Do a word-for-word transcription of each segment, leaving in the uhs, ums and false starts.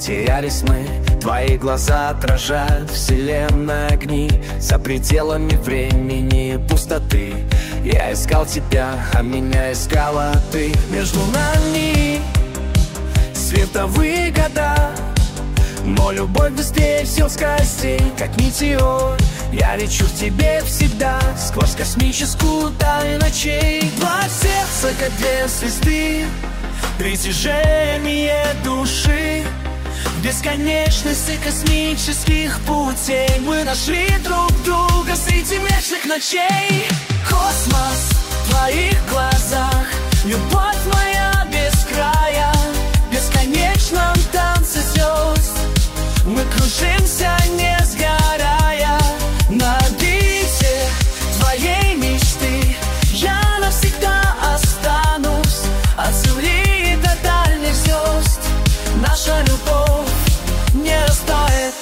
Терялись мы, твои глаза отражают вселенной огни. За пределами времени и пустоты я искал тебя, а меня искала ты. Между нами световые года, но любовь быстрее всех скоростей. Как метеор, я лечу к тебе всегда, сквозь космическую даль ночей. Два сердца, как две звезды, притяжение души. В бесконечности космических путей мы нашли друг друга среди вечных ночей. Космос в твоих глазах, любовь моя без края. В бесконечном танце звезд мы кружимся, не сгорая. На орбите твоей мечты я навсегда останусь. От земли до дальних звезд наша любовь не растает.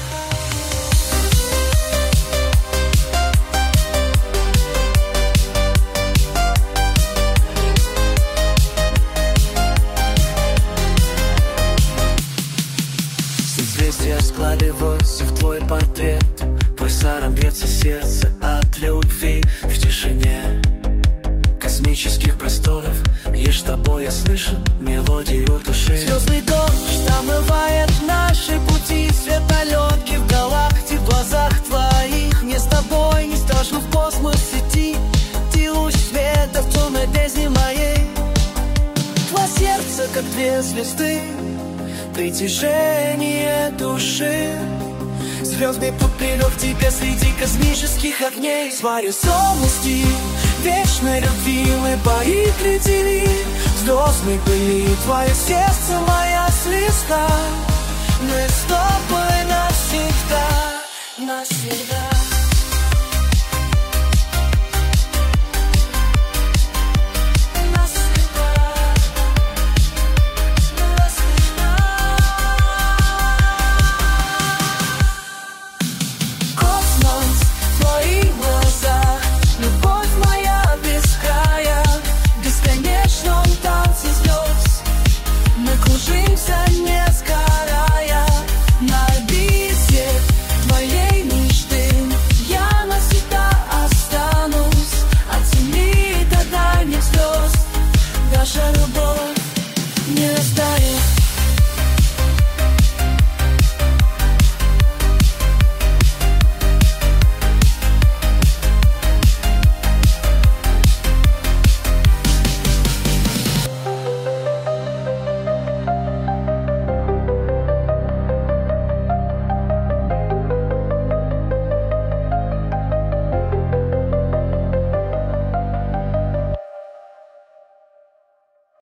Созвездия складываются в твой портрет. Пульсаром бьется сердце от любви. В тишине космических просторов лишь тобой я слышу мелодию души. Звездный дождь омывает наши пути. Светолетки в галактике, в глазах твоих. Мне с тобой не страшно в космосе идти. Ты луч света в темной бездне моей. Два сердца, как две звезды, притяжение души. Звездный путь привел к тебе среди космических огней. Свои солнечки вечной любви мы поглядели. Звездной пыли твое сердце, моя звезда. Мы с тобой навсегда, навсегда.